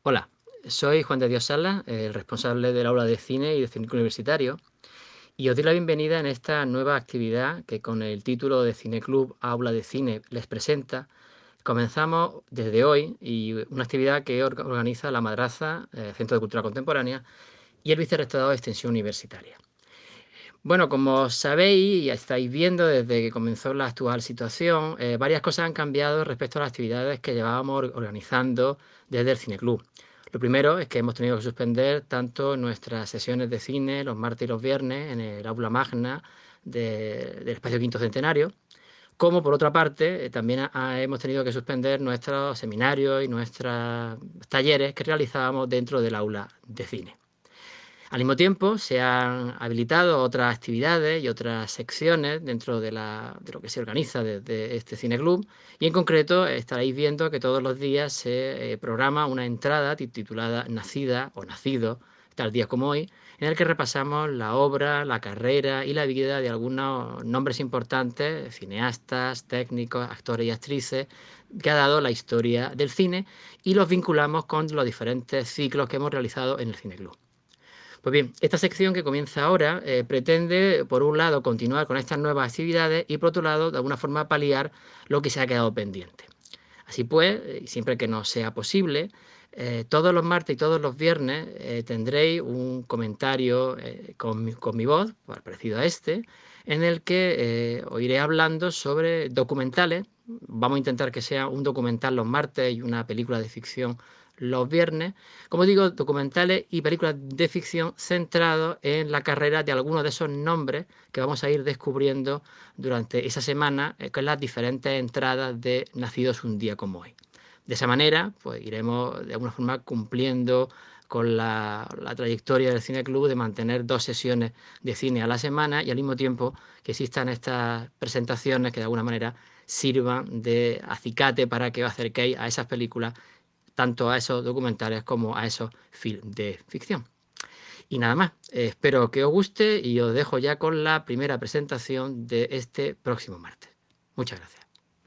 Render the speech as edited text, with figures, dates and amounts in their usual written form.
Hola, soy Juan de Dios Sala, el responsable del aula de cine y de cine universitario, y os doy la bienvenida en esta nueva actividad que con el título de Cineclub Aula de Cine les presenta. Comenzamos desde hoy y una actividad que organiza la Madraza, Centro de Cultura Contemporánea, y el Vicerrectorado de Extensión Universitaria. Bueno, como sabéis y estáis viendo desde que comenzó la actual situación, varias cosas han cambiado respecto a las actividades que llevábamos organizando desde el Cineclub. Lo primero es que hemos tenido que suspender tanto nuestras sesiones de cine los martes y los viernes en el aula magna del espacio Quinto Centenario, como por otra parte también hemos tenido que suspender nuestros seminarios y nuestros talleres que realizábamos dentro del aula de cine. Al mismo tiempo, se han habilitado otras actividades y otras secciones dentro de lo que se organiza desde este cineclub, y en concreto estaréis viendo que todos los días se programa una entrada titulada Nacida o Nacido, tal día como hoy, en el que repasamos la obra, la carrera y la vida de algunos nombres importantes, cineastas, técnicos, actores y actrices, que ha dado la historia del cine, y los vinculamos con los diferentes ciclos que hemos realizado en el cineclub. Pues bien, esta sección que comienza ahora pretende, por un lado, continuar con estas nuevas actividades y, por otro lado, de alguna forma paliar lo que se ha quedado pendiente. Así pues, y siempre que nos sea posible, todos los martes y todos los viernes tendréis un comentario con mi voz, parecido a este, en el que os iré hablando sobre documentales. Vamos a intentar que sea un documental los martes y una película de ficción los viernes. Como digo, documentales y películas de ficción centrados en la carrera de algunos de esos nombres que vamos a ir descubriendo durante esa semana con las diferentes entradas de Nacidos un día como hoy. De esa manera, pues iremos de alguna forma cumpliendo con la trayectoria del Cine Club de mantener 2 sesiones de cine a la semana y al mismo tiempo que existan estas presentaciones que de alguna manera sirvan de acicate para que os acerquéis a esas películas, tanto a esos documentales como a esos films de ficción. Y nada más, espero que os guste y os dejo ya con la primera presentación de este próximo martes. Muchas gracias.